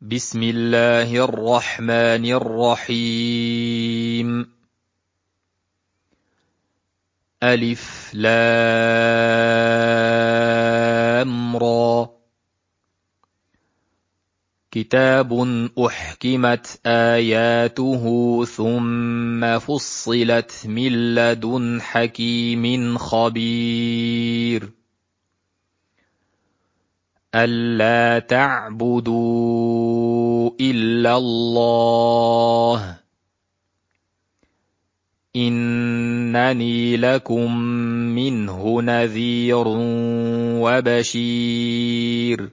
بسم الله الرحمن الرحيم. ألف لام را. كتاب أحكمت آياته ثم فصلت من لدن حكيم خبير. ألا تعبدوا إلا الله إنني لكم منه نذير وبشير.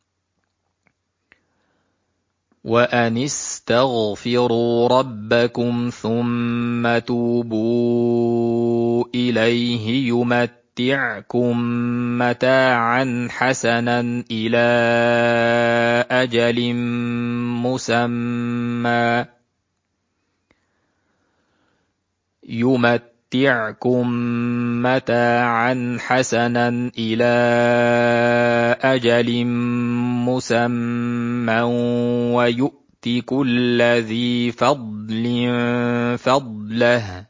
وأن استغفروا ربكم ثم توبوا إليه يمتعكم متاعا حسنا إلى أجل مسمى ويؤت كل ذي فضل فضله.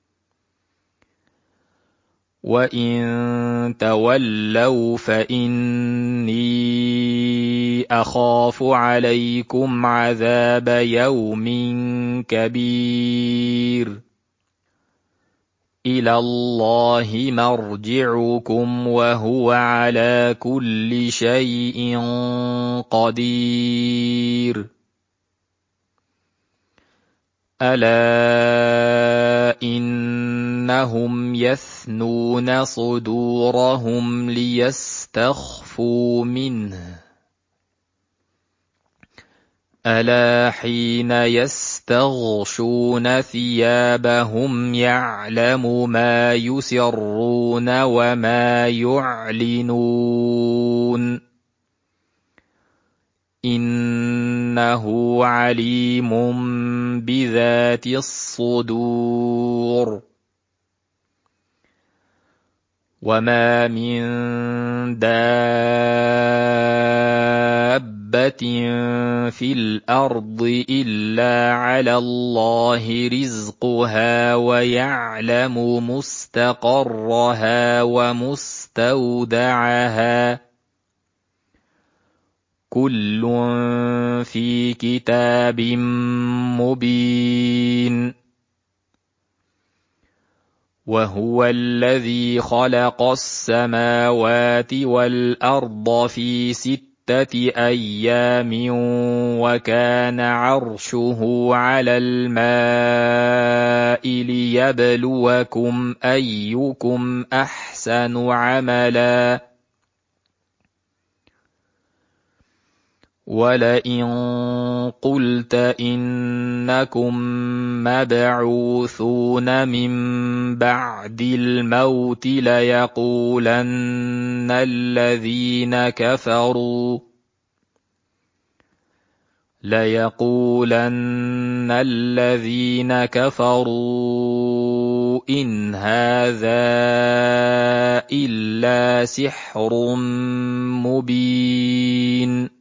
وإن تولوا فإني أخاف عليكم عذاب يوم كبير. إلى الله مرجعكم وهو على كل شيء قدير. ألا إنهم يثنون صدورهم ليستخفوا منه ألا حين يستغشون ثيابهم يعلم ما يسرون وما يعلنون إنه عليم بذات الصدور. وما من دابة في الأرض إلا على الله رزقها ويعلم مستقرها ومستودعها كل في كتاب مبين. وهو الذي خلق السماوات والأرض في 6 أيام وكان عرشه على الماء ليبلوكم أيكم أحسن عملا. ولئن قلت إنكم مبعوثون من بعد الموت ليقولن الذين كفروا إن هذا إلا سحر مبين.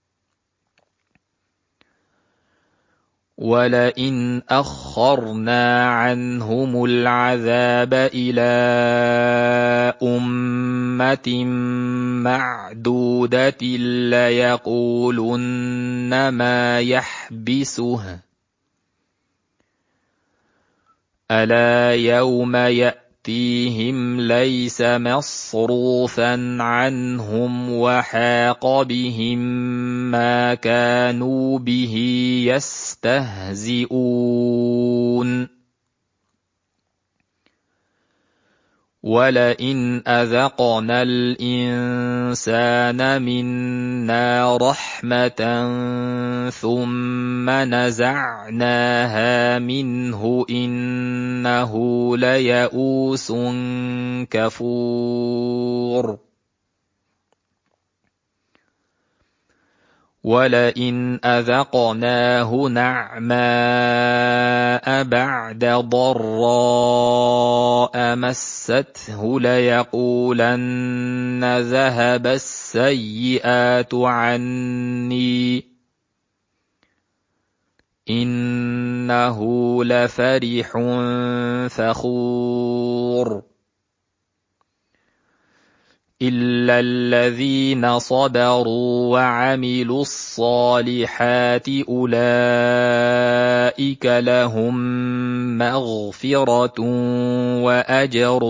ولئن أخرنا عنهم العذاب إلى أمة معدودة ليقولن ما يحبسه ألا يوم يأتيهم ليس مصروفا عنهم وحاق بهم ما كانوا به يستهزئون. ولئن أذقنا الإنسان منا رحمة ثم نزعناها منه إنه ليئوس كفور. ولئن أذقناه نعماء بعد ضراء مسته ليقولن ذهب السيئات عني إِنَّهُ لَفَرِحٌ فَخُورٌ إِلَّا الَّذِينَ صَبَرُوا وَعَمِلُوا الصَّالِحَاتِ أُولَئِكَ لَهُم مَّغْفِرَةٌ وَأَجْرٌ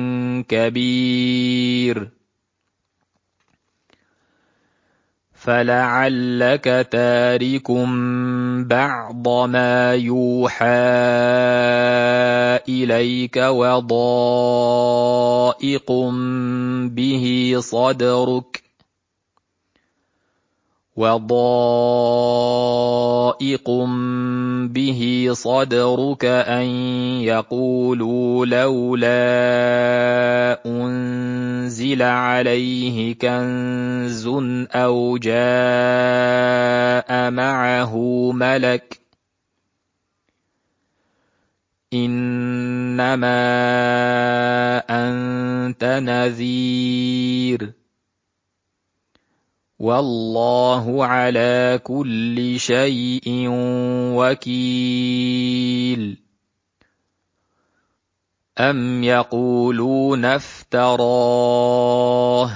كَبِيرٌ فَلَعَلَّكَ تَارِكٌ بَعْضَ مَا يُوحَىٰ إِلَيْكَ وَضَائِقٌ بِهِ صَدْرُكَ أَن يَقُولُوا لَوْلَا أُنزِلَ عَلَيْهِ كَنزٌ أَوْ جَاءَ مَعَهُ مَلَكٌ ۚ إِنَّمَا أَنتَ نَذِيرٌ وَاللَّهُ عَلَىٰ كُلِّ شَيْءٍ وَكِيلٌ أَمْ يَقُولُونَ افْتَرَاهُ ۖ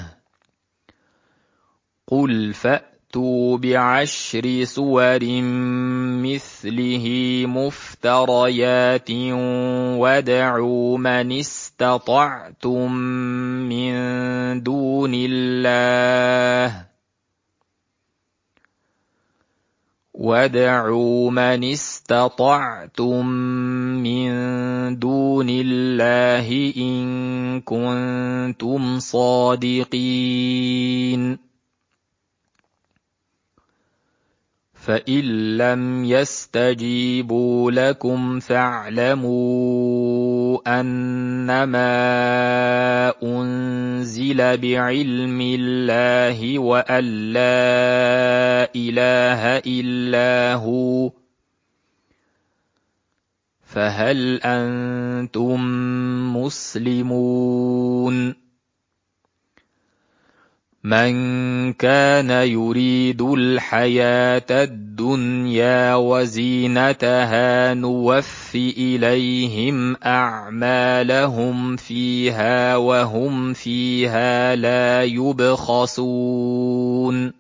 قُلْ فَأْتُوا بِعَشْرِ سُوَرٍ مِّثْلِهِ مُفْتَرَيَاتٍ وَادْعُوا مَنِ اسْتَطَعْتُم مِّن دُونِ اللَّهِ إِن كُنتُمْ صَادِقِينَ فَإِن لَّمْ يَسْتَجِيبُوا لَكُمْ فَاعْلَمُوا أَنَّمَا أُنزِلَ بِعِلْمِ اللَّهِ وَأَن لَّا إِلَٰهَ إِلَّا هُوَ فَهَلْ أَنتُم مُّسْلِمُونَ مَن كَانَ يُرِيدُ الْحَيَاةَ الدُّنْيَا وَزِينَتَهَا نُوَفِّ إِلَيْهِمْ أَعْمَالَهُمْ فِيهَا وَهُمْ فِيهَا لَا يُبْخَسُونَ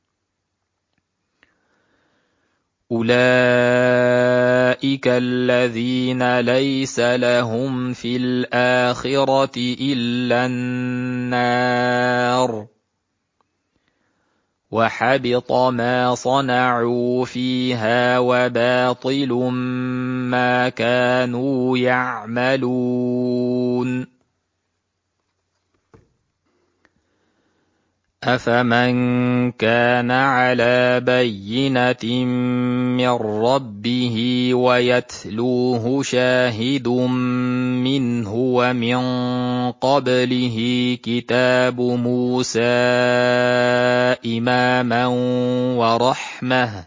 أُولَئِكَ الَّذِينَ لَيْسَ لَهُمْ فِي الْآخِرَةِ إِلَّا النَّارُ وَحَبِطَ مَا صَنَعُوا فِيهَا وَبَاطِلٌ مَّا كَانُوا يَعْمَلُونَ أَفَمَن كَانَ عَلَىٰ بَيِّنَةٍ مِّن رَّبِّهِ وَيَتْلُوهُ شَاهِدٌ مِّنْهُ وَمِن قَبْلِهِ كِتَابُ مُوسَىٰ إِمَامًا وَرَحْمَةً ۚ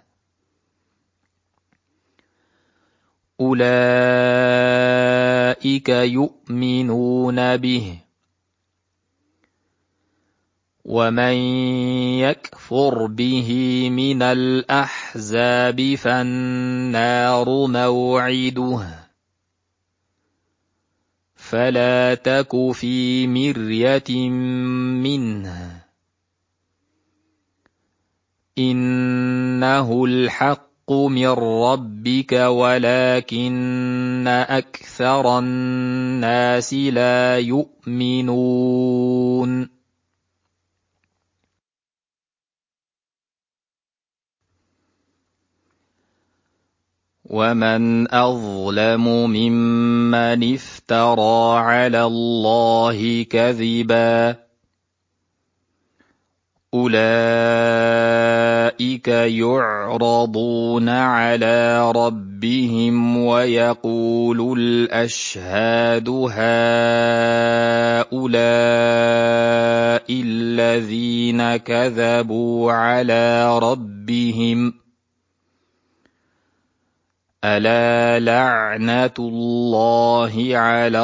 أُولَٰئِكَ يُؤْمِنُونَ بِهِ ۚ وَمَن يَكْفُرْ بِهِ مِنَ الْأَحْزَابِ فَالنَّارُ مَوْعِدُهُ ۚ فَلَا تَكُ فِي مِرْيَةٍ مِّنْهُ ۚ إِنَّهُ الْحَقُّ مِن رَّبِّكَ وَلَٰكِنَّ أَكْثَرَ النَّاسِ لَا يُؤْمِنُونَ وَمَنْ أَظْلَمُ مِمَّنِ افْتَرَىٰ عَلَى اللَّهِ كَذِبًا ۚ أُولَٰئِكَ يُعْرَضُونَ عَلَىٰ رَبِّهِمْ وَيَقُولُ الْأَشْهَادُ هَٰؤُلَاءِ الَّذِينَ كَذَبُوا عَلَىٰ رَبِّهِمْ ۚ أَلَا لَعْنَةُ اللَّهِ عَلَى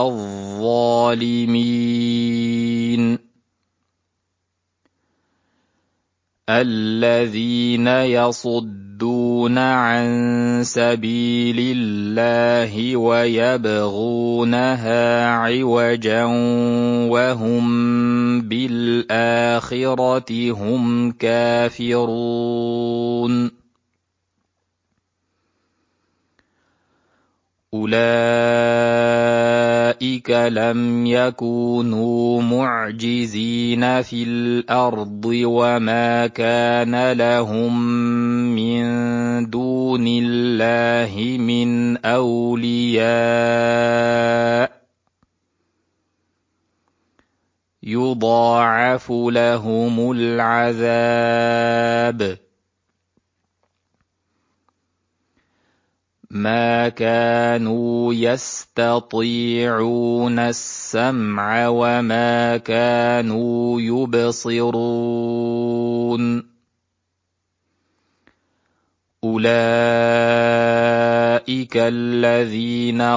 الظَّالِمِينَ الَّذِينَ يَصُدُّونَ يصدون عن سبيل الله ويبغونها عوجا وهم بالآخرة هم كافرون أولئك لم يكونوا معجزين في الأرض وما كان لهم من دون الله من أولياء يضاعف لهم العذاب ما كانوا يستطيعون السمع وما كانوا يبصرون أولئك الذين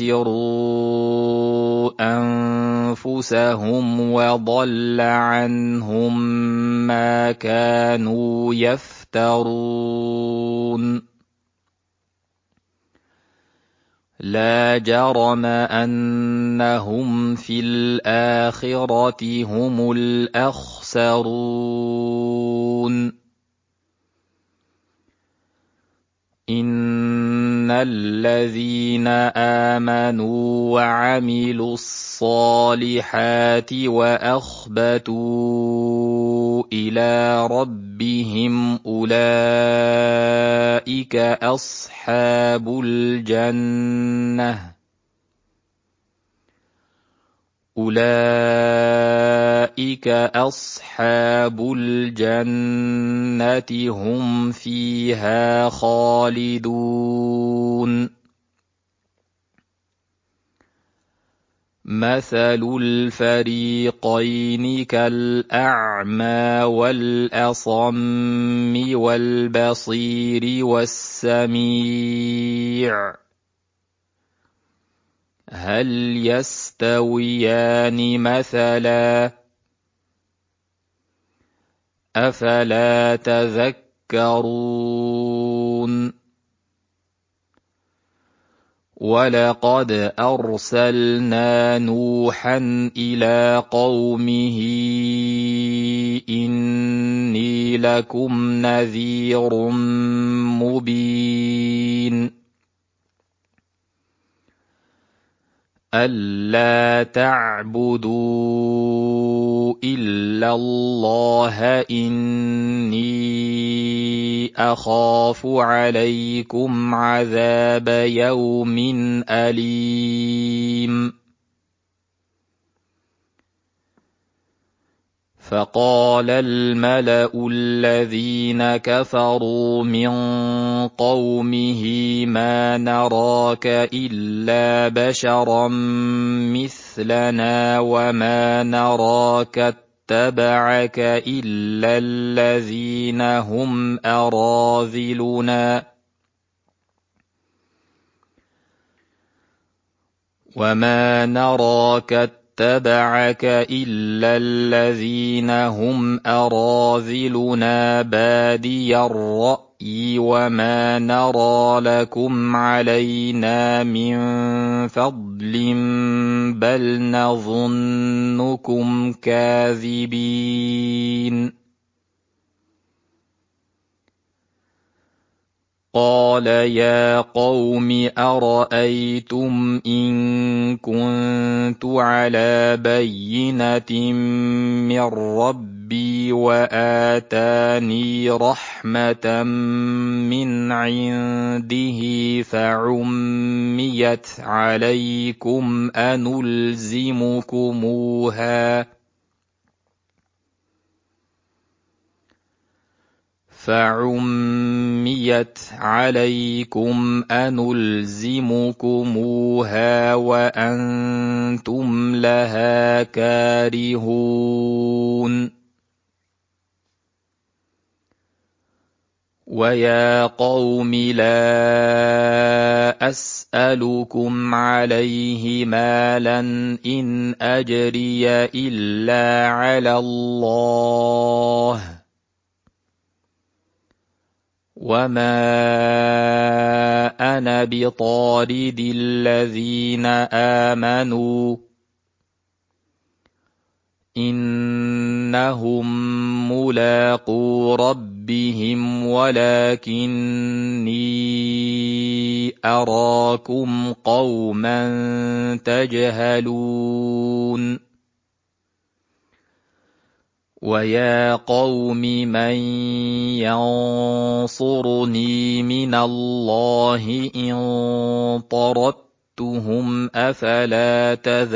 خسروا أنفسهم وضل عنهم ما كانوا يفترون لا جرم أنهم في الآخرة هم الأخسرون إن الذين آمنوا وعملوا الصالحات وأخبتوا إلى ربهم أولئك أصحاب الجنة هم فيها خالدون مثل الفريقين كالأعمى والأصم والبصير والسميع هل يستويان مثلا أفلا تذكرون ولقد أرسلنا نوحا إلى قومه إني لكم نذير مبين ألا تعبدوا إلا الله إني أخاف عليكم عذاب يوم أليم فقال الملأ الذين كفروا من قومه ما نراك إلا بشرا مثلنا وما نراك اتبعك إلا الذين هم أراذلنا وما نراك اتبعك إلا الذين هم أراذلنا بادي الرأي وما نرى لكم علينا من فضل بل نظنكم كاذبين قال يا قوم أرأيتم إن كنت على بينة من ربي وآتاني رحمة من عنده فعميت عليكم أنلزمكموها وأنتم لها كارهون ويا قوم لا أسألكم عليه مالا إن أجري إلا على الله وما أنا بطارد الذين آمنوا إنهم ملاقو ربهم ولكني أراكم قوما تجهلون ويا قوم من ينصرني من الله إن طردتهم أفلا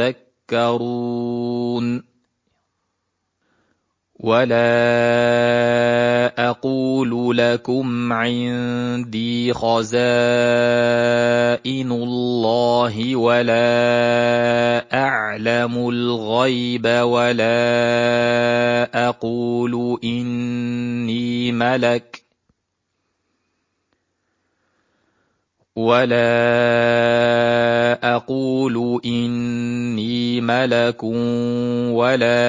تذكرون ولا أقول لكم عندي خزائن الله ولا أعلم الغيب ولا أقول إني ملك ولا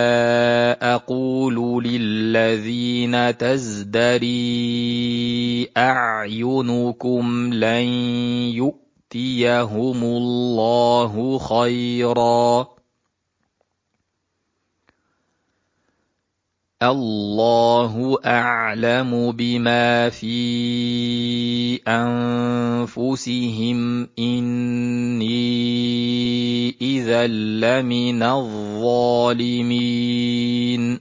أقول للذين تزدري أعينكم لن يؤتيهم الله خيرا الله أعلم بما في أنفسهم إني إذا لمن الظالمين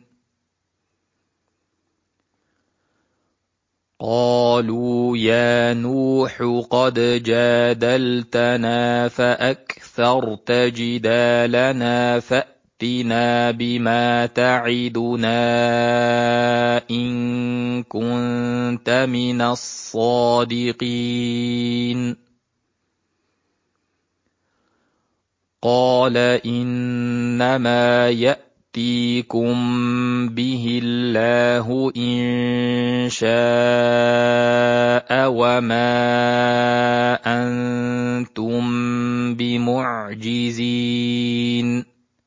قالوا يا نوح قد جادلتنا فأكثرت جدالنا فأتنا بما تعدنا إن كنت من الصادقين قال إنما يأتيكم به الله إن شاء وما أنتم بمعجزين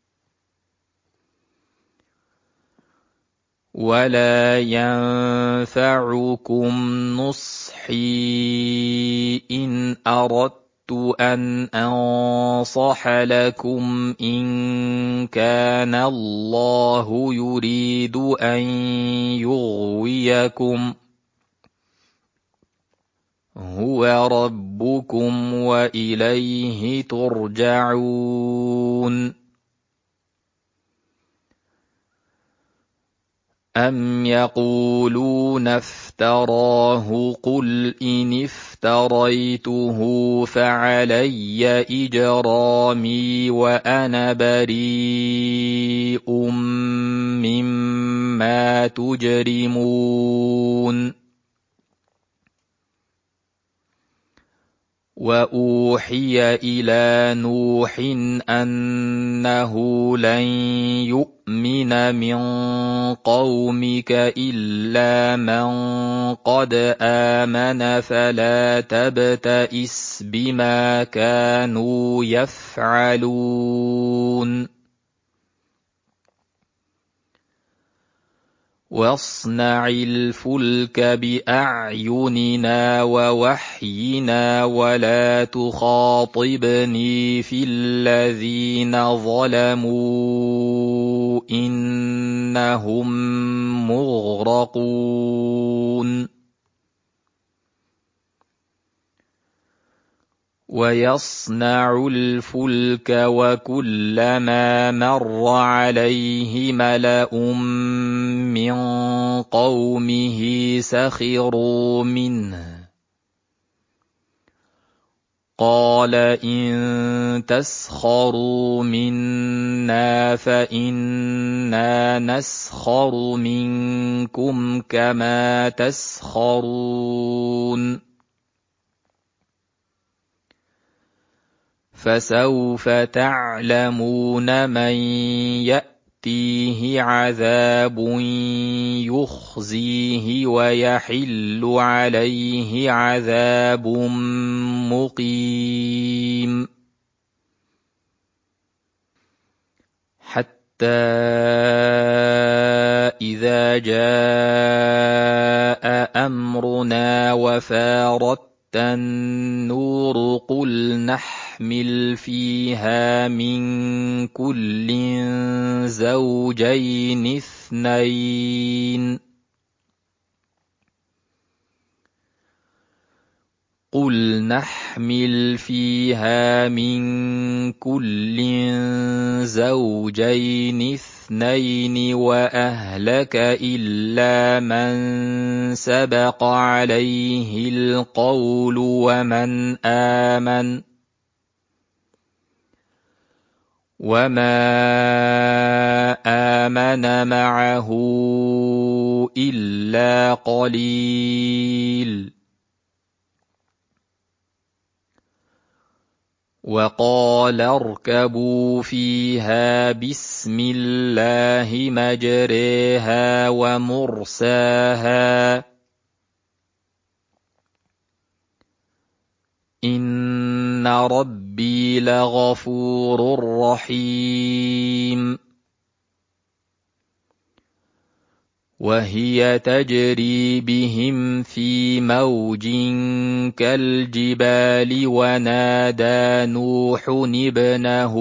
ولا ينفعكم نصحي إن أردت أن أنصح لكم إن كان الله يريد أن يغويكم هو ربكم وإليه ترجعون أم يقولون افتراه قل إن افتريته فعلي إجرامي وأنا بريء مما تجرمون وأوحي إلى نوح أنه لن يؤمن من قومك إلا من قد آمن فلا تبتئس بما كانوا يفعلون واصنع الفلك بأعيننا ووحينا ولا تخاطبني في الذين ظلموا إنهم مغرقون ويصنع الفلك وكلما مر عليه ملأ من قومه سخروا منه قال إن تسخروا منا فإنا نسخر منكم كما تسخرون فسوف تعلمون من يأتيه عذاب يخزيه ويحل عليه عذاب مقيم حتى إذا جاء أمرنا وفارت النور قل نحمل فيها من كل زوجين اثنين قل نحمل فيها من كل زوجين اثنين وأهلك إلا من سبق عليه القول ومن آمن وما آمن معه إلا قليل وقال اركبوا فيها بسم الله مجريها ومرساها إن ربي لغفور رحيم وهي تجري بهم في موج كالجبال ونادى نوح ابنه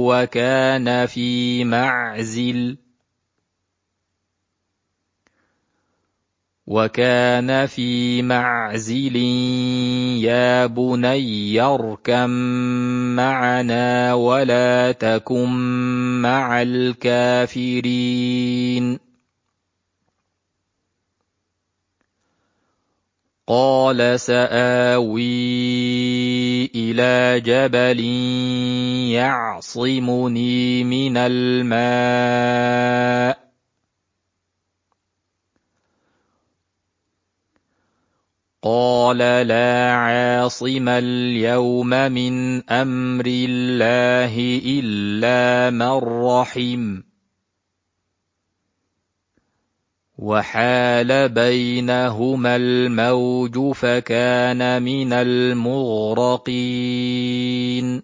وكان في معزل يا بني اركم معنا ولا تكن مع الكافرين قال سآوي إلى جبل يعصمني من الماء قال لا عاصم اليوم من أمر الله إلا من رحم وحال بينهما الموج فكان من المغرقين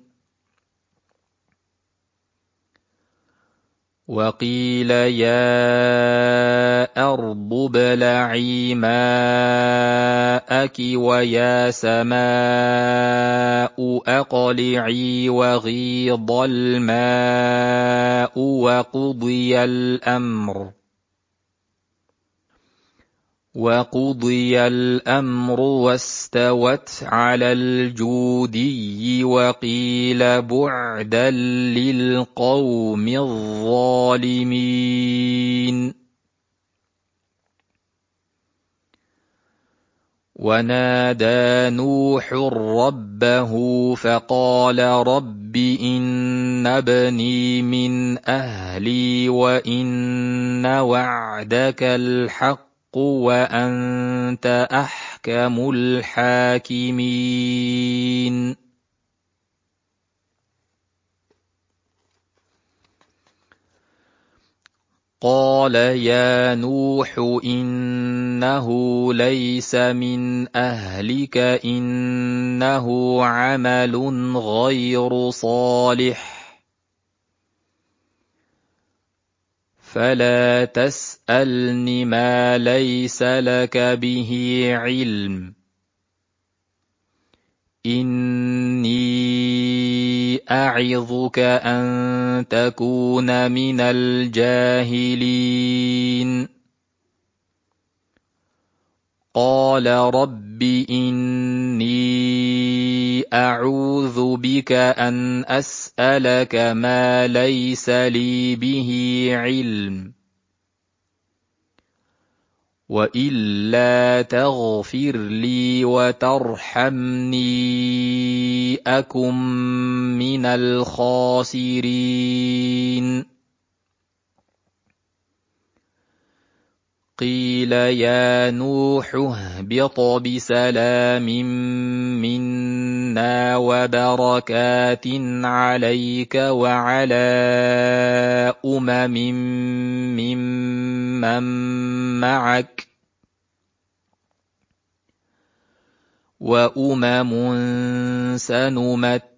وقيل يا أرض ابلعي ماءك ويا سماء أقلعي وغيض الماء وقضي الأمر واستوت على الجودي وقيل بعدا للقوم الظالمين ونادى نوح ربه فقال رب إن ابني من أهلي وإن وعدك الحق وأنت أحكم الحاكمين قال يا نوح إنه ليس من أهلك إنه عمل غير صالح فلا تسألن ما ليس لك به علم إني أعظك أن تكون من الجاهلين قال رب إني أعوذ بك أن أسألك ما ليس لي به علم وإلا تغفر لي وترحمني أكن من الخاسرين قيل يا نوح اهبط بسلام منا وبركات عليك وعلى ممن معك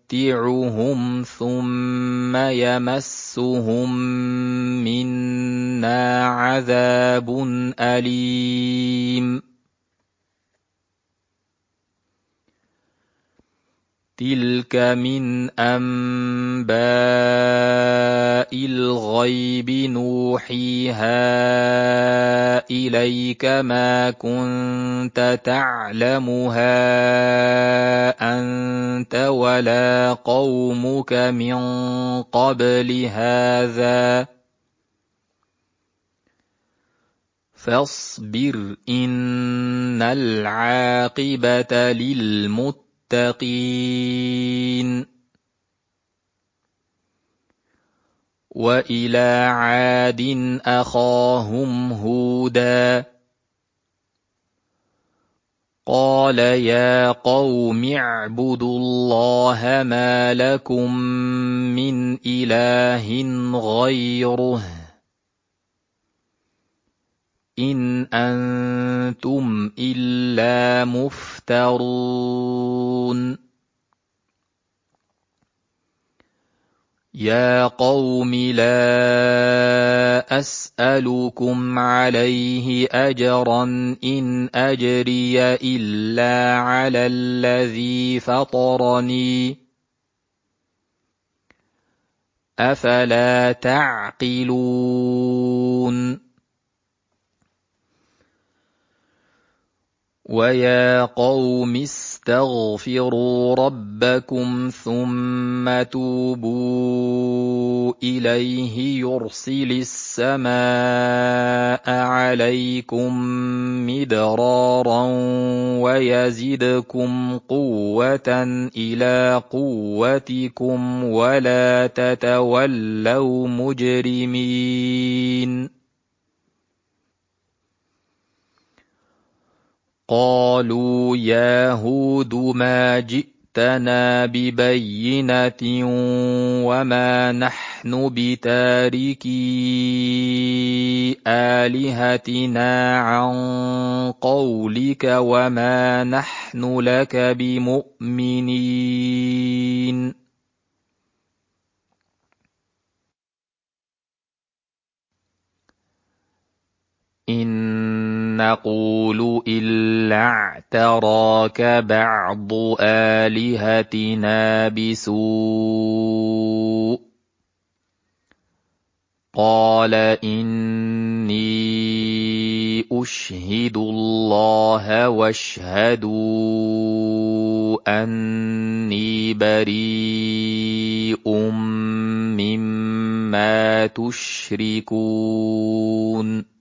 سنمتعهم ثم يمسهم منا لَدَيْنَا عَذَابٌ أَلِيمٌ تِلْكَ مِنْ أَنْبَاءِ الْغَيْبِ نُوحِيهَا إِلَيْكَ مَا كُنْتَ تَعْلَمُهَا أَنْتَ وَلَا قَوْمُكَ مِنْ قَبْلِ هَذَا فَاصْبِرْ إِنَّ الْعَاقِبَةَ لِلْمُتَّقِينَ وَإِلَى عَادٍ أَخَاهُمْ هُودًا قَالَ يَا قَوْمِ اعْبُدُوا اللَّهَ مَا لَكُمْ مِنْ إِلَٰهٍ غَيْرُهُ إِنْ أَنْتُمْ إِلَّا مُفْتَرُونَ يَا قَوْمِ لَا أَسْأَلُكُمْ عَلَيْهِ أَجْرًا إِنْ أَجْرِيَ إِلَّا عَلَى الَّذِي فَطَرَنِي أَفَلَا تَعْقِلُونَ وَيَا قَوْمِ اسْتَغْفِرُوا رَبَّكُمْ ثُمَّ تُوبُوا إِلَيْهِ يُرْسِلِ السَّمَاءَ عَلَيْكُمْ مِدْرَارًا وَيَزِدْكُمْ قُوَّةً إِلَىٰ قُوَّتِكُمْ وَلَا تَتَوَلَّوْا مُجْرِمِينَ قَالُوا يَا هُودُ مَا جِئْتَنَا بِبَيِّنَةٍ وَمَا نَحْنُ بِتَارِكِي آلِهَتِنَا عَن قَوْلِكَ وَمَا نَحْنُ لَكَ بِمُؤْمِنِينَ إِن نَّقُولُ إِلَّا اعْتَرَاكَ بَعْضُ آلِهَتِنَا بِسُوءٍ قَالَ إِنِّي أُشْهِدُ اللَّهَ وَاشْهَدُوا أَنِّي بَرِيءٌ مِّمَّا تُشْرِكُونَ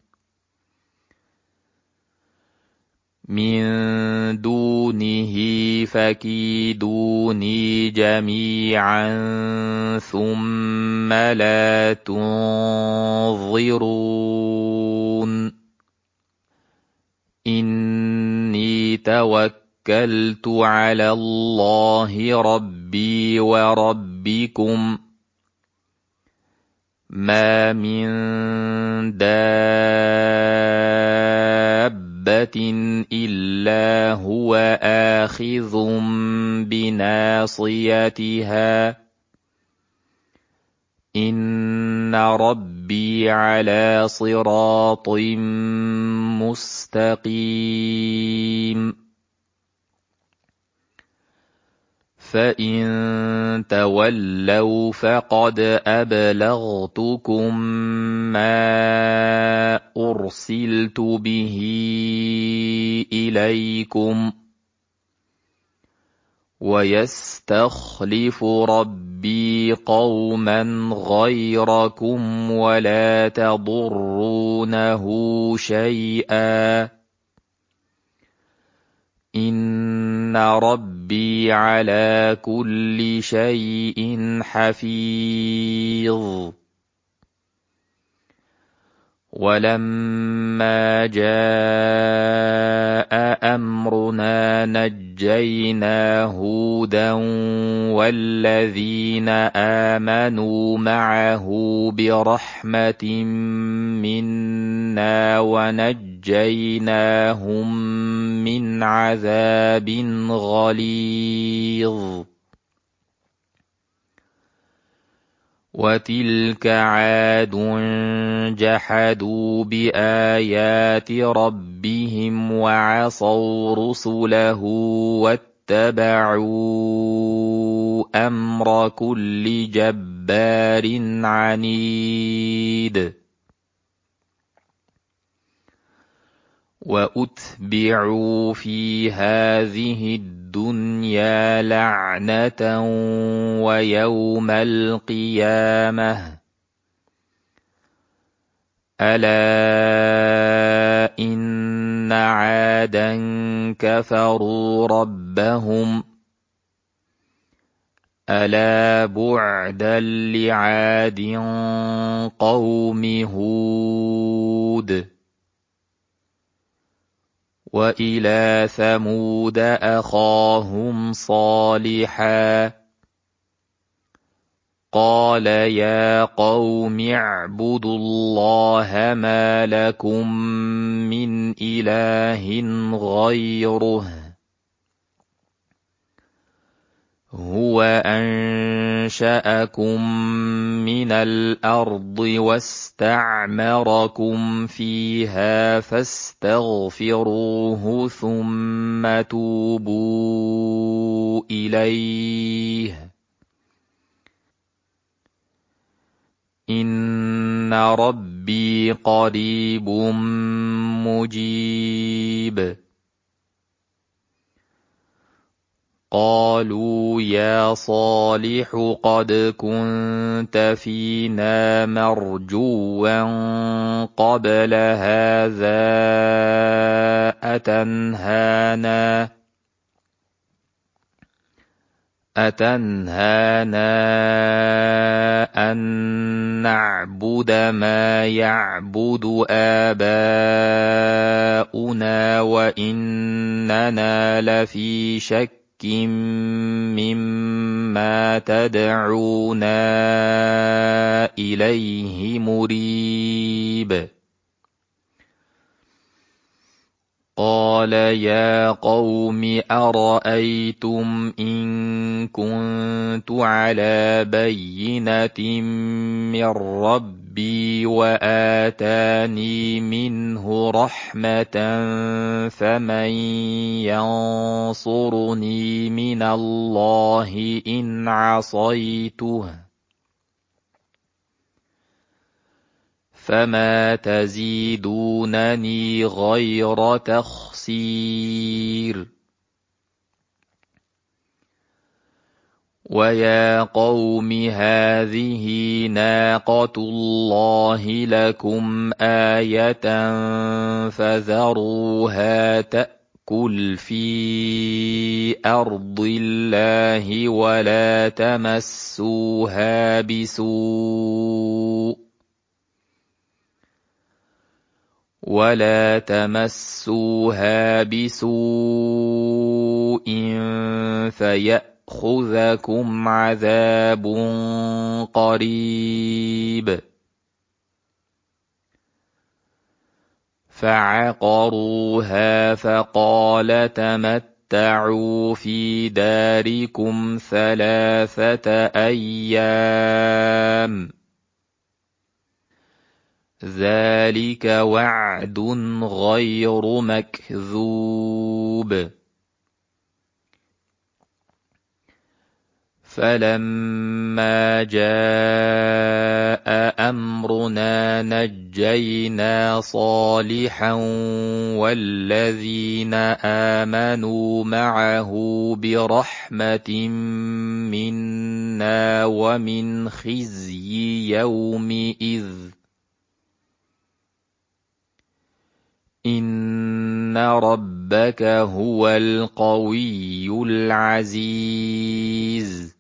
مِن دُونِهِ فَكِيدُونِي جَمِيعًا ثُمَّ لَا تُنظِرُونِ إِنِّي تَوَكَّلْتُ عَلَى اللَّهِ رَبِّي وَرَبِّكُمْ مَا مِن دَابَّةٍ إِلَّا هُوَ آخِذٌ بِنَاصِيَتِهَا إِنَّ رَبِّي عَلَى صِرَاطٍ مُّسْتَقِيمٍ فَإِن تَوَلَّوْا فَقَدْ أَبْلَغْتُكُم مَّا أُرْسِلْتُ بِهِ إِلَيْكُمْ وَيَسْتَخْلِفُ رَبِّي قَوْمًا غَيْرَكُمْ وَلَا تَضُرُّونَهُ شَيْئًا إِنَّ رَبِّي عَلَى كُلِّ شَيْءٍ حَفِيظٌ وَلَمَّا جَاءَ أَمْرُنَا نَجَّيْنَا هُودًا وَالَّذِينَ آمَنُوا مَعَهُ بِرَحْمَةٍ مِّنَّا وَنَجَّيْنَاهُم مِّنْ عَذَابٍ غَلِيظٍ وتلك عاد جحدوا بآيات ربهم وعصوا رسله واتبعوا أمر كل جبار عنيد وأتبعوا في هذه الدنيا لعنة ويوم القيامة ألا إن عادا كفروا ربهم ألا بعدا لعاد قوم هود وإلى ثمود أخاهم صالحا قال يا قوم اعبدوا الله ما لكم من إله غيره هو أنشأكم من الأرض واستعمركم فيها فاستغفروه ثم توبوا إليه إن ربي قريب مجيب قالوا يا صالح قد كنت فينا مرجوا قبل هذا أتنهانا أن نعبد ما يعبد آباؤنا وإننا لفي شك مما تدعونا إليه مريب قال يا قوم أرأيتم إن كنت على بينة من ربي وآتاني منه رحمة فمن ينصرني من الله إن عصيته فما تزيدونني غير تخسير ويا قوم هذه ناقة الله لكم آية فذروها تأكل في أرض الله ولا تمسوها بسوء فيأخذكم عذاب قريب فعقروها فقال تمتعوا في داركم 3 أيام ذلك وعد غير مكذوب فلما جاء أمرنا نجينا صالحا والذين آمنوا معه برحمة منا ومن خزي يومئذ إن ربك هو القوي العزيز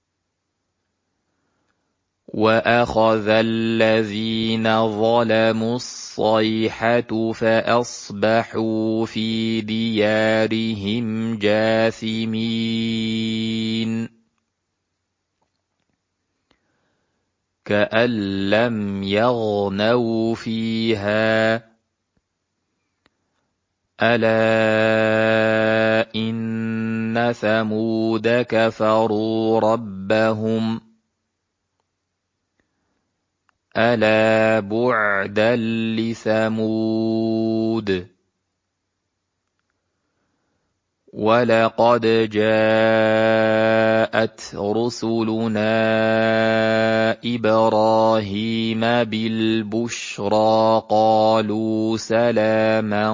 وأخذ الذين ظلموا الصيحة فأصبحوا في ديارهم جاثمين كأن لم يغنوا فيها ألا إن ثمود كفروا ربهم ألا بعدا لثمود ولقد جاءت رسلنا إبراهيم بالبشرى قالوا سلاما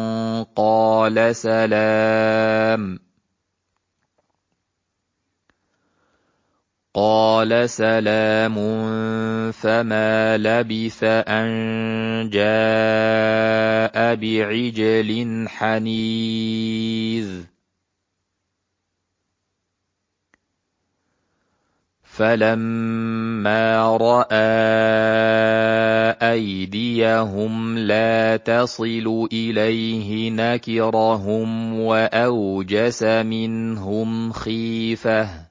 قال سلام فما لبث أن جاء بعجل حنيذ فلما رأى أيديهم لا تصل إليه نكرهم وأوجس منهم خيفة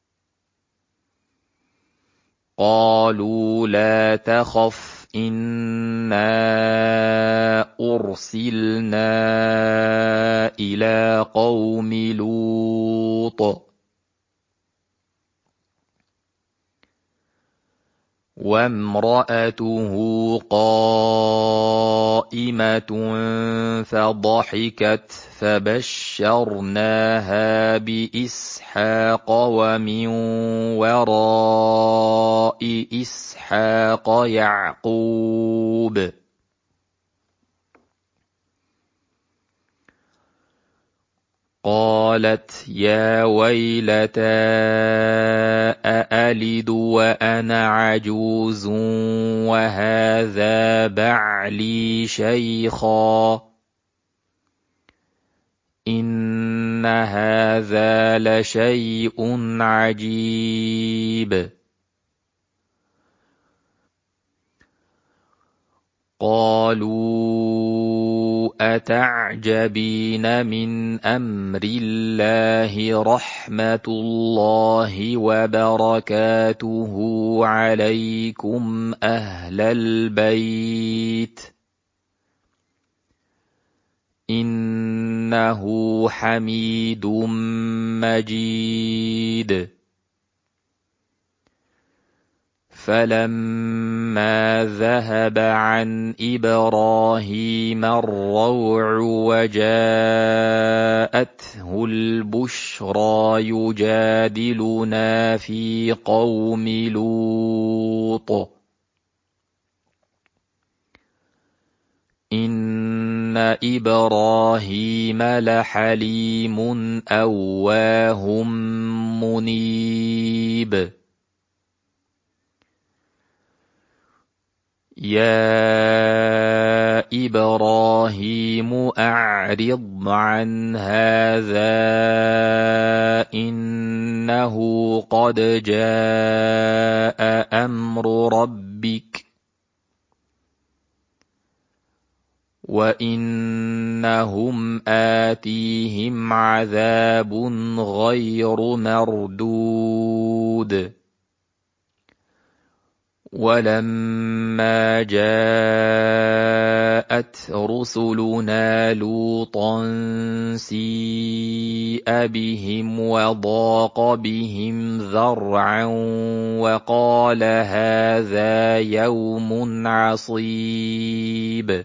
قالوا لا تخف إنا أرسلنا إلى قوم لوط وامرأته قائمة فضحكت فبشرناها بإسحاق ومن وراء إسحاق يعقوب قالت يا ويلتى أألد وأنا عجوز وهذا بعلي شيخا إن هذا لشيء عجيب قالوا أتعجبين من أمر الله رحمة الله وبركاته عليكم أهل البيت إنه حميد مجيد فلما ذهب عن إبراهيم الروع وجاءته البشرى يجادلنا في قوم لوط إن إبراهيم لحليم أواه منيب يا إبراهيم أعرض عن هذا إنه قد جاء أمر ربك وإنهم آتيهم عذاب غير مردود ولما جاءت رسلنا لوطا سيء بهم وضاق بهم ذرعا وقال هذا يوم عصيب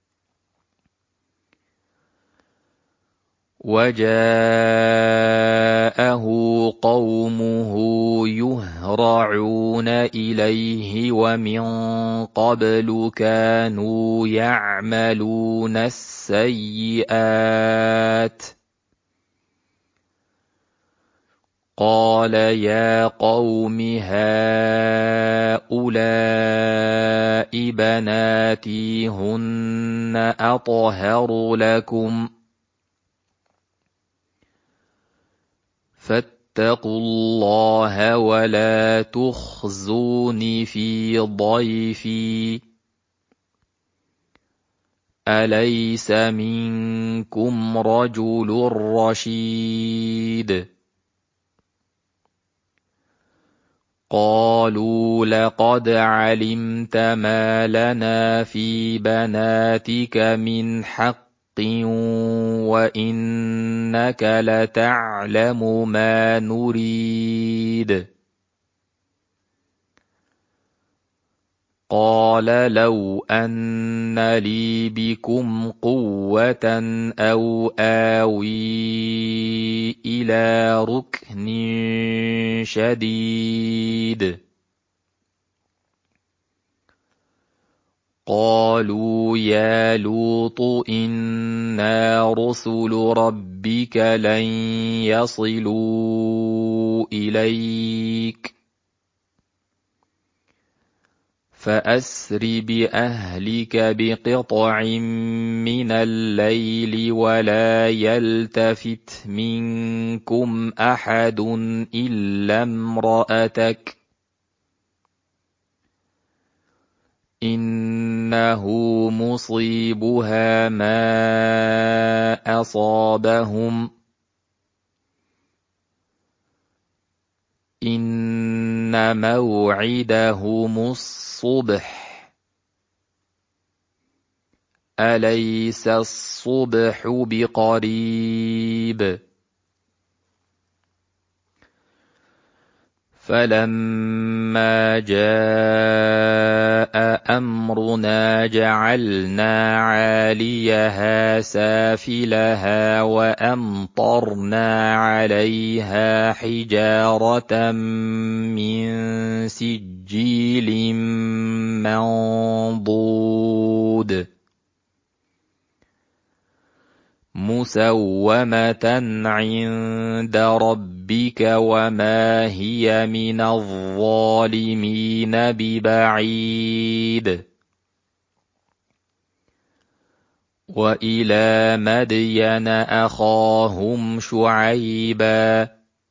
وجاءه قومه يهرعون إليه ومن قبل كانوا يعملون السيئات قال يا قوم هؤلاء بناتي هن أطهر لكم فاتقوا الله ولا تخزون في ضيفي أليس منكم رجل رشيد قالوا لقد علمت ما لنا في بناتك من حق وإنك لتعلم ما نريد قال لو أن لي بكم قوة أو آوي إلى ركن شديد قالوا يا لوط إنا رسل ربك لن يصلوا إليك فأسر بأهلك بقطع من الليل ولا يلتفت منكم أحد إلا امرأتك إنه مصيبها ما أصابهم إن موعدهم الصبح أليس الصبح بقريب فلما جاء أمرنا جعلنا عاليها سافلها وأمطرنا عليها حجارة من سجيل منضود مسومة عند ربك وما هي من الظالمين ببعيد وإلى مدين أخاهم شعيبا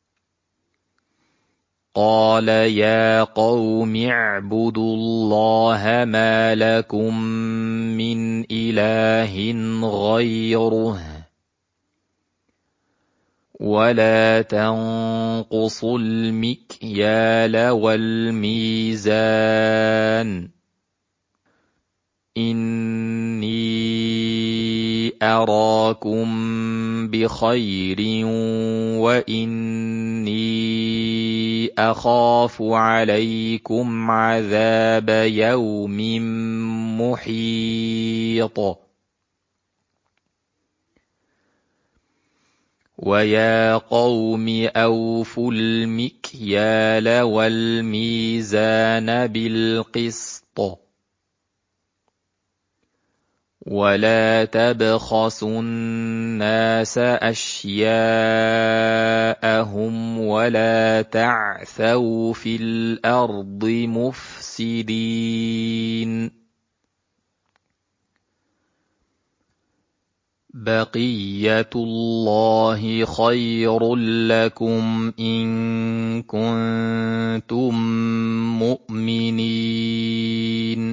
قال يا قوم اعبدوا الله ما لكم من إله غيره ولا تنقصوا المكيال والميزان إني أراكم بخير وإني أخاف عليكم عذاب يوم محيط ويا قوم أوفوا المكيال والميزان بالقسط ولا تبخسوا الناس أشياءهم ولا تعثوا في الأرض مفسدين بقية الله خير لكم إن كنتم مؤمنين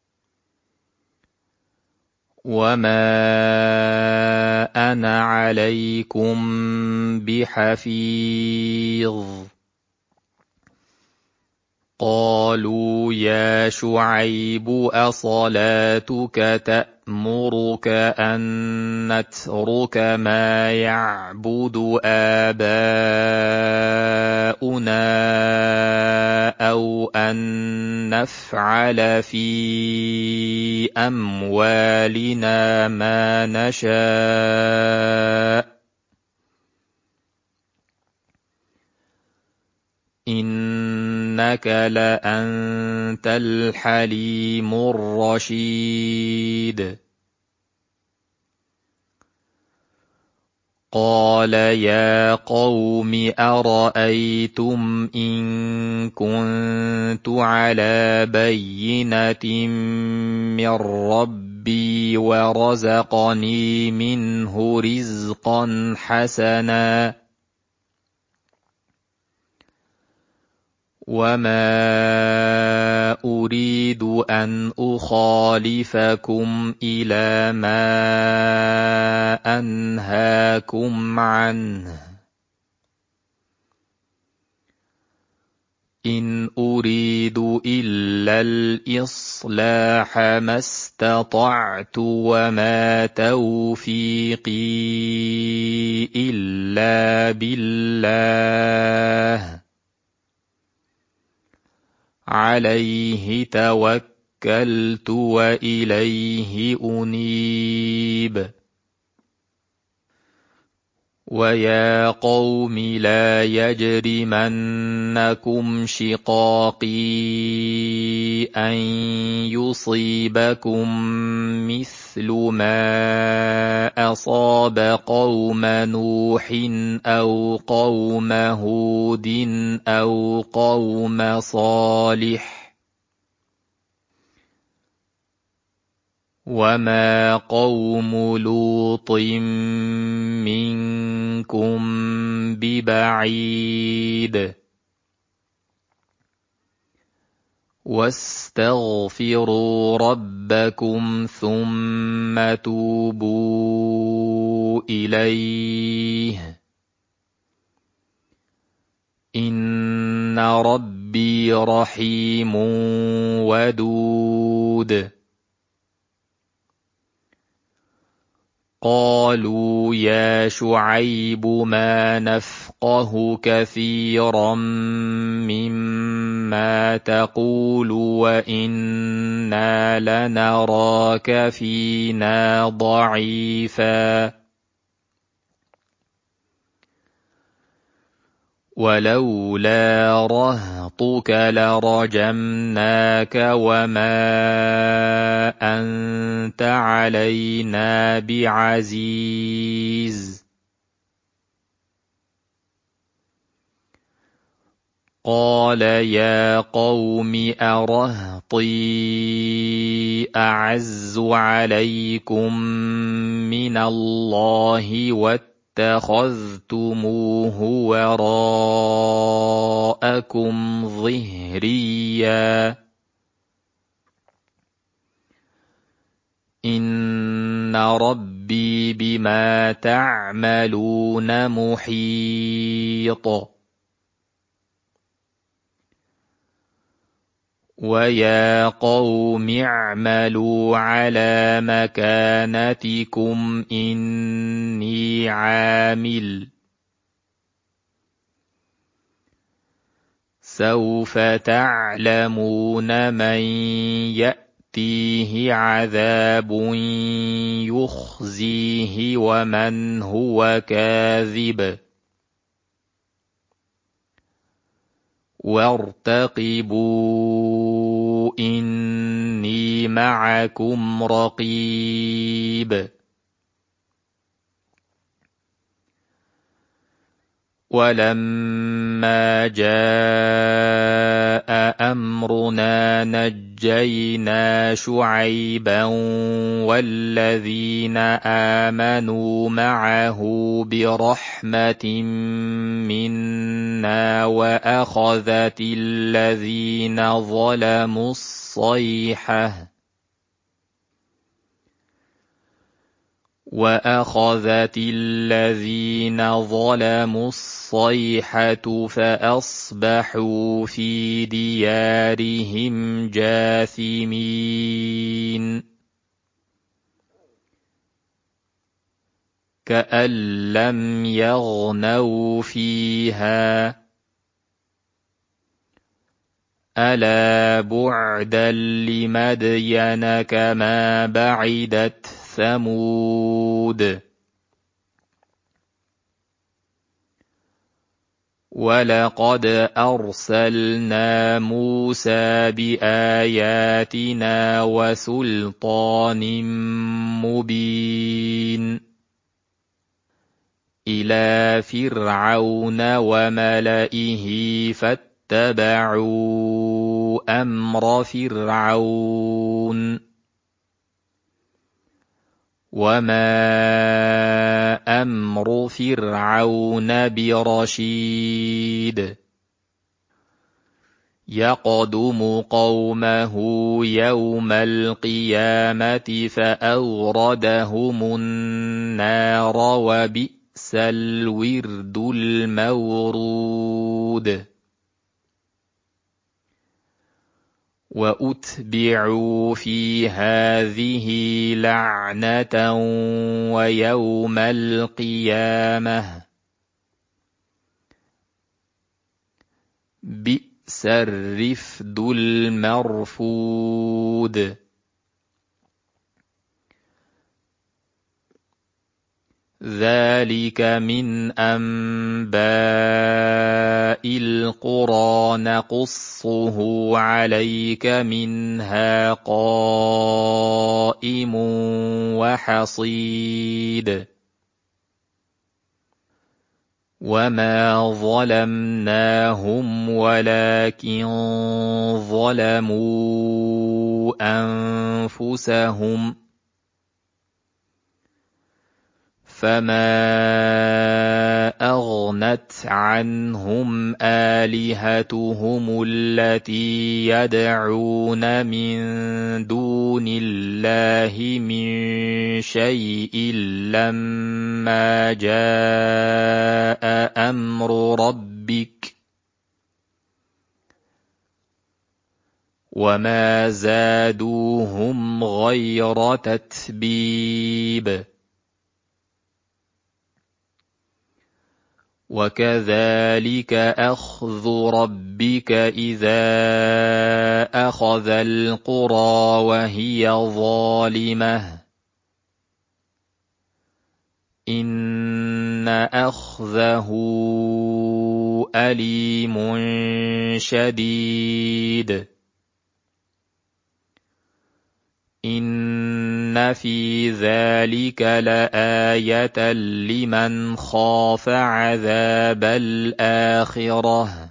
وما أنا عليكم بحفيظ قالوا يا شعيب أصلاتك تأمرك أن نترك ما يعبد آباؤنا أو أن نفعل في أموالنا ما نشاء إنك لأنت الحليم الرشيد قال يا قوم أرأيتم إن كنت على بينة من ربي ورزقني منه رزقا حسنا وما أريد أن أخالفكم إلى ما أنهاكم عنه إن أريد إلا الإصلاح ما استطعت وما توفيقي إلا بالله عليه توكلت توكلت وإليه أنيب ويا قوم لا يجرمنكم شقاقي أن يصيبكم مثل ما أصاب قوم نوح أو قوم هود أو قوم صالح وما قوم لوط منكم ببعيد واستغفروا ربكم ثم توبوا إليه إن ربي رحيم ودود قالوا يا شعيب ما نفقه كثيرا مما تقول وإنا لنراك فينا ضعيفا ولولا رهطك لرجمناك وما أنت علينا بعزيز قال يا قوم أرهطي أعز عليكم من الله اتخذتموه وراءكم ظهريا إن ربي بما تعملون محيط ويا قوم اعملوا على مكانتكم إني عامل سوف تعلمون من يأتيه عذاب يخزيه ومن هو كاذب وارتقبوا إني معكم رقيب ولما جاء أمرنا نجينا شعيبا والذين آمنوا معه برحمة منا وأخذت الذين ظلموا الصيحة فأصبحوا في ديارهم جاثمين كأن لم يغنوا فيها ألا بعدا لمدين كما بعدت ثمود ولقد أرسلنا موسى بآياتنا وسلطان مبين إلى فرعون وملئه فاتبعوا أمر فرعون وما أمر فرعون برشيد يقدم قومه يوم القيامة فأوردهم النار وبئس الورد المورود وأتبعوا في هذه لعنة ويوم القيامة بئس الرِّفْدُ الْمَرْفُودُ ذَلِكَ مِنْ أَنْبَاءِ الْقُرَى نَقُصُّهُ عَلَيْكَ مِنْهَا قَائِمٌ وَحَصِيدٌ وَمَا ظَلَمْنَاهُمْ وَلَكِنْ ظَلَمُوا أَنفُسَهُمْ فَمَا أَغْنَتْ عَنْهُمْ آلِهَتُهُمُ الَّتِي يَدْعُونَ مِن دُونِ اللَّهِ مِن شَيْءٍ لَّمَّا جَاءَ أَمْرُ رَبِّكَ وَمَا زَادُوهُمْ غَيْرَ تَتْبِيبٍ وَكَذَلِكَ أَخْذُ رَبِّكَ إِذَا أَخَذَ الْقُرَىٰ وَهِيَ ظَالِمَةٌ إِنَّ أَخْذَهُ أَلِيمٌ شَدِيدٌ إِنَّ فِي ذَلِكَ لَآيَةً لِمَنْ خَافَ عَذَابَ الْآخِرَةِ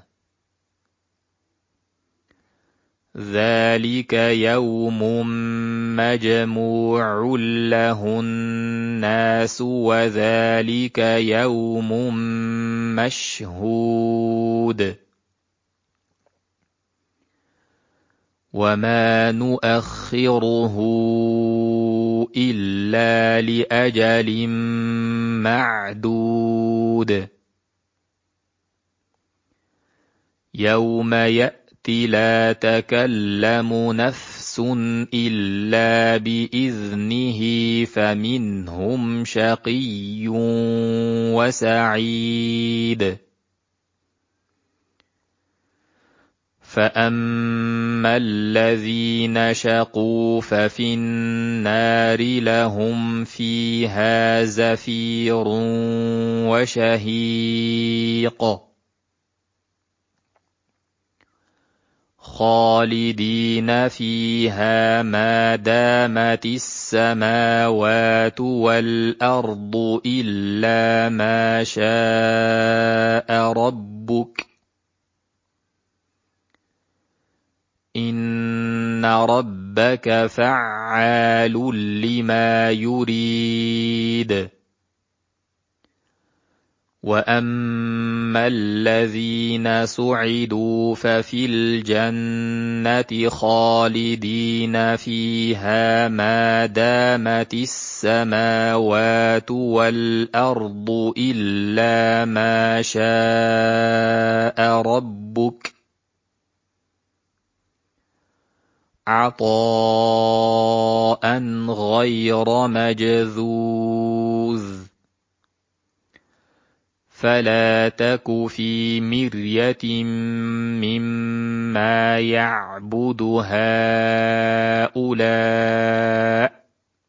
ذَلِكَ يَوْمٌ مَّجْمُوعٌ لَّهُ النَّاسُ وَذَلِكَ يَوْمٌ مَّشْهُودٌ وَمَا نُؤَخِّرُهُ إِلَّا لِأَجَلٍ مَّعْدُودٍ يَوْمَ يَأْتِ لَا تَكَلَّمُ نَفْسٌ إِلَّا بِإِذْنِهِ فَمِنْهُمْ شَقِيٌّ وَسَعِيدٌ فَأَمَّا الَّذِينَ شَقُوا فَفِي النَّارِ لَهُمْ فِيهَا زَفِيرٌ وَشَهِيقٌ خَالِدِينَ فِيهَا مَا دَامَتِ السَّمَاوَاتُ وَالْأَرْضُ إِلَّا مَا شَاءَ رَبُّكَ إِنَّ رَبَّكَ فَعَّالٌ لِّمَا يُرِيدُ وَأَمَّا الَّذِينَ سُعِدُوا فَفِي الْجَنَّةِ خَالِدِينَ فِيهَا مَا دَامَتِ السَّمَاوَاتُ وَالْأَرْضُ إِلَّا مَا شَاءَ رَبُّكَ عَطَاءً غَيْرَ مَجْذُوذٍ فَلَا تَكُ فِي مِرْيَةٍ مِّمَّا يَعْبُدُ هَٰؤُلَاءِ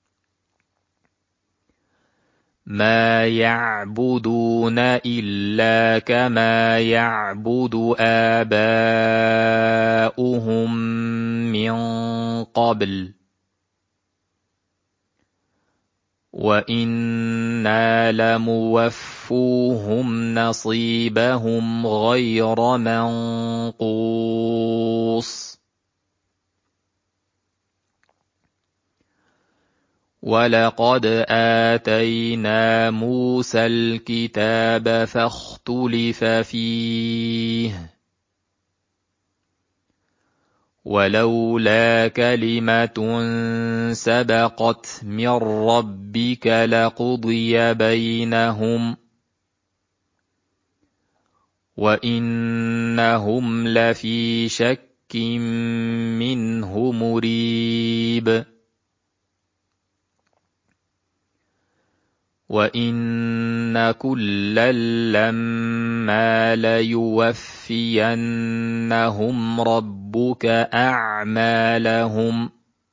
مَا يَعْبُدُونَ إِلَّا كَمَا يَعْبُدُ آبَاؤُهُم مِّن قَبْلُ وَإِنَّا لَمُوَفُّوهُمْ نَصِيبَهُمْ غَيْرَ مَنقُوصٍ وَلَقَدْ آتَيْنَا مُوسَى الْكِتَابَ فَاخْتُلِفَ فِيهِ وَلَوْلَا كَلِمَةٌ سَبَقَتْ مِن رَّبِّكَ لَقُضِيَ بَيْنَهُمْ وَإِنَّهُمْ لَفِي شَكٍّ مِّنْهُ مُرِيبٍ وَإِنَّ كُلًّا لَّمَّا لَيُوَفِّيَنَّهُمْ ليوفينهم ربك أعمالهم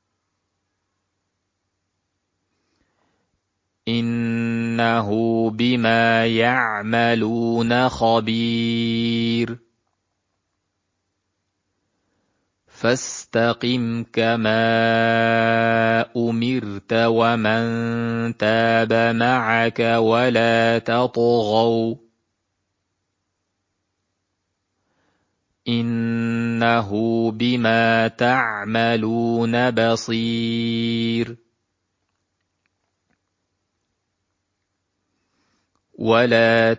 إنه بما يعملون خبير فاستقم كما أمرت ومن تاب معك ولا تطغوا إنه بما تعملون بصير ولا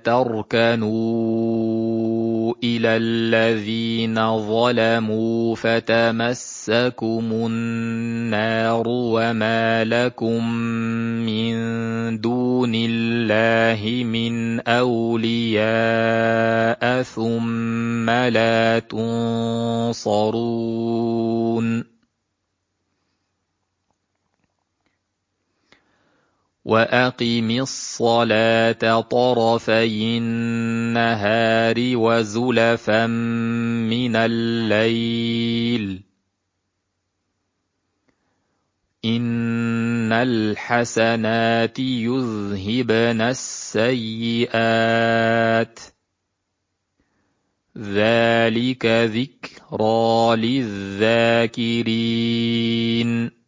تركنوا إلى الذين ظلموا فتمسكم النار وما لكم من دون الله من أولياء ثم لا تنصرون وأقم الصلاة طرفي النهار وزلفا من الليل إن الحسنات يذهبن السيئات ذلك ذكرى للذاكرين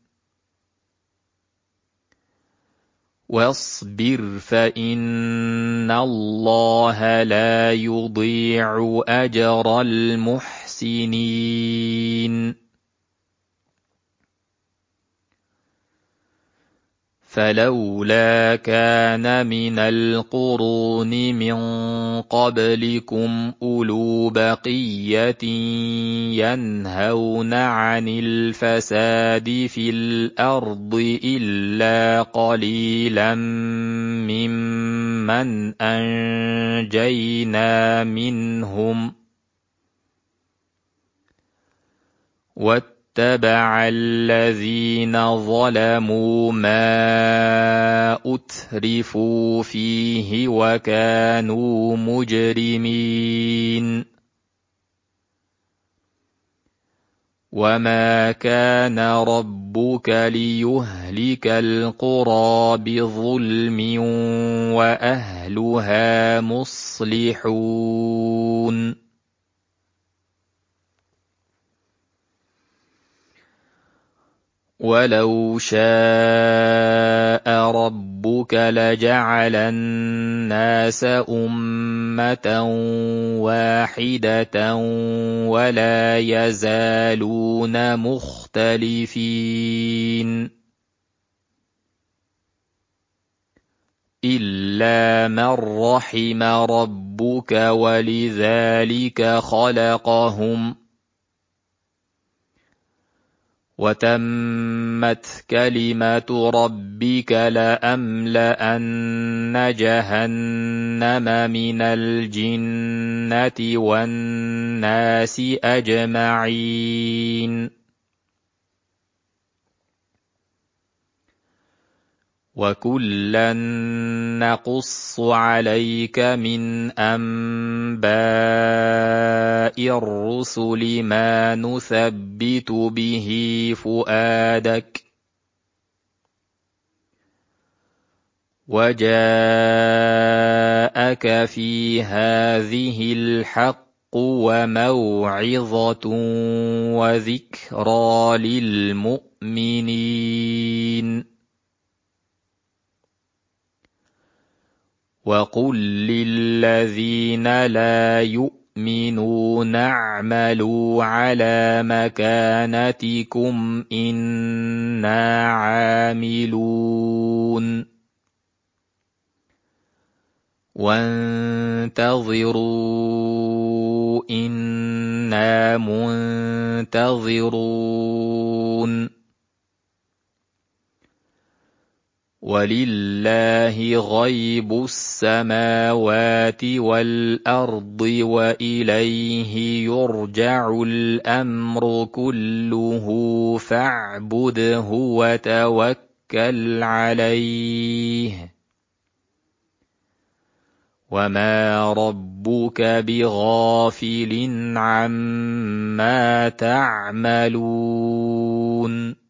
واصبر فإن الله لا يضيع أجر المحسنين فلولا كان من القرون من قبلكم أولو بقية ينهون عن الفساد في الأرض إلا قليلا ممن أنجينا منهم واتبع الذين ظلموا ما أترفوا فيه وكانوا مجرمين وما كان ربك ليهلك القرى بظلم وأهلها مصلحون ولو شاء ربك لجعل الناس أمة واحدة ولا يزالون مختلفين إلا من رحم ربك ولذلك خلقهم وتمت كلمة ربك لأملأن جهنم من الجنة والناس أجمعين وكلا نقص عليك من أنباء الرسل ما نثبت به فؤادك وجاءك في هذه الحق وموعظة وذكرى للمؤمنين وقل للذين لا يؤمنون اعملوا على مكانتكم إنا عاملون وانتظروا إنا منتظرون ولله غيب السماوات والأرض وإليه يرجع الأمر كله فاعبده وتوكل عليه وما ربك بغافل عما تعملون